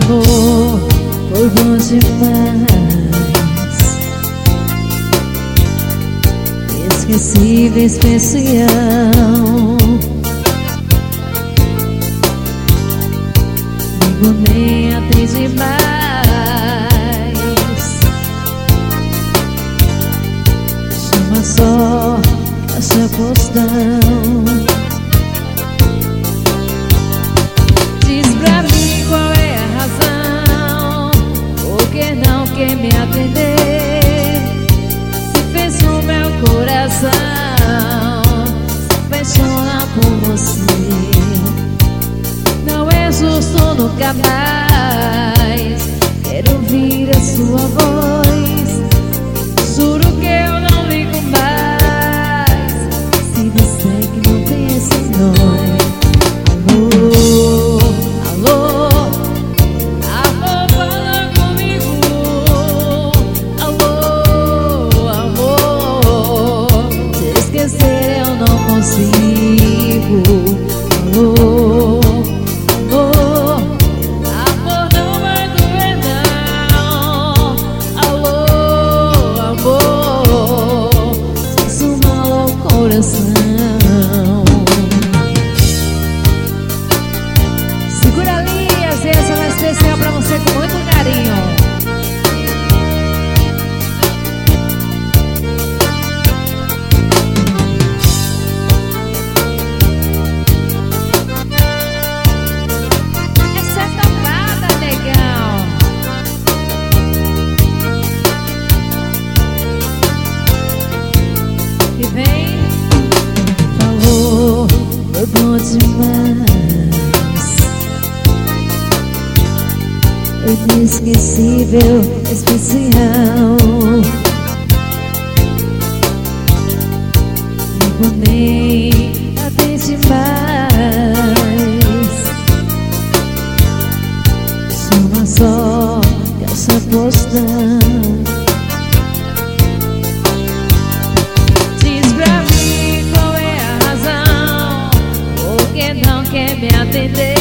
Amor, foi bom demais, esquecível, especial. Ligo nem atende mais, chama só caixa postal. Diz pra mim qual é a razão, por que não quer me atender? Se fez o meu coração se apaixona por você. Não é justo nunca mais, quero ouvir a sua voz. Juro que eu não ligo mais, se disser que não pensa em nós. Eu não consigo. Alô, alô, amor, não vai doer não. Alô, amor, sinto mal ao coração. Segura Elias, essa vai especial pra você com muito carinho. E vem, falou, foi bom demais, inesquecível, especial. Ligo nem atende mais, chama só caixa postal. Não quer me atender.